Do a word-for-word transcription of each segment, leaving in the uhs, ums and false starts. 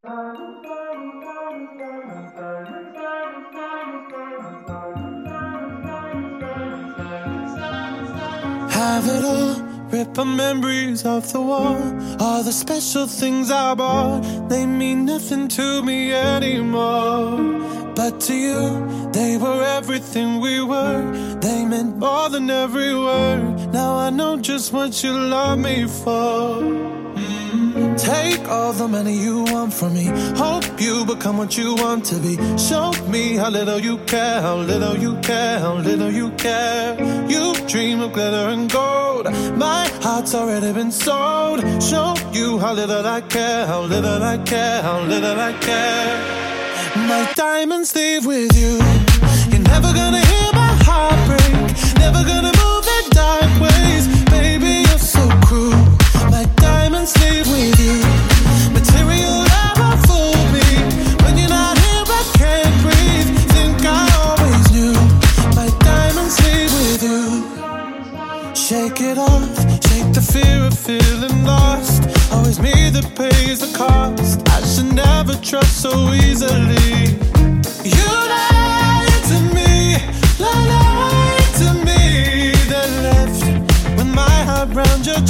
Have it all, rip the memories off the wall. All the special things I bought, they mean nothing to me anymore. But to you, they were everything we were. They meant more than every word. Now I know just what you love me for. Take all the money you want from me. Hope you become what you want to be. Show me how little you care, how little you care, how little you care. You dream of glitter and gold. My heart's already been sold. Show you how little I care, how little I care, how little I care. My diamonds leave with you. You're never gonna hear my heart break. Never gonna move in dark ways. Baby, you're so cruel. My diamonds leave with you. Material never fooled me. When you're not here, I can't breathe. Think I always knew. My diamonds leave with you. Shake it off, shake the fear of feeling lost. Always me that pays the cost. I should never trust so easily. You lied to me, lied to me. Then left with my heart round your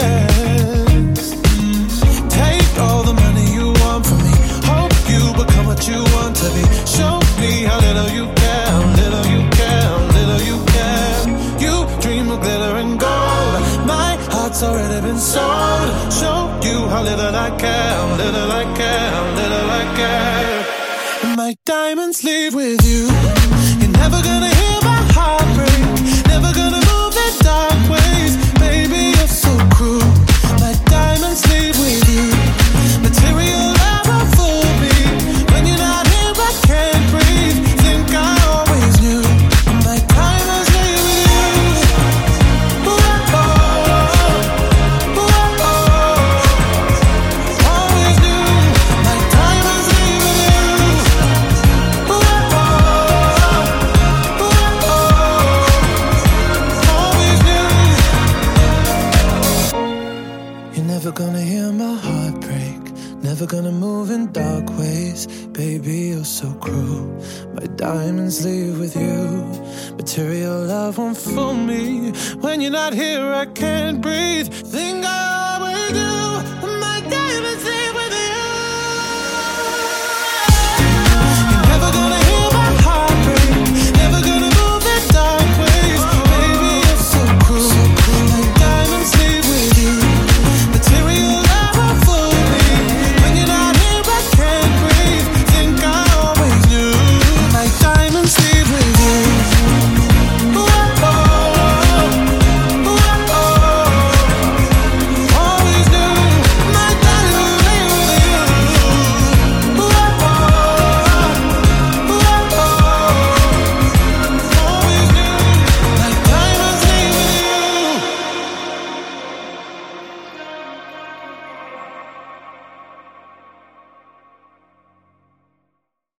chest. Take all the money you want from me. Hope you become what you want to be. Show me how little you care, how little you care, how little you care. You dream of glitter and gold. My heart's already been sold. Show you how little I care, how little I care, how little I care. My diamonds leave with you. You're never gonna hear my heart break. Never gonna move in dark ways. Baby, you're so cruel. My diamonds leave with you. Material never fooled me. When you're not here, I can't breathe. Think I always knew. My diamonds leave with you. Whoa, whoa, whoa. Always knew. My diamonds leave with you. Whoa, whoa, always knew. You're never gonna hear my heart break. Never gonna move in dark ways. Baby, you're so cruel. My diamonds leave with you. Material love won't fool me. When you're not here, I can't breathe. Think I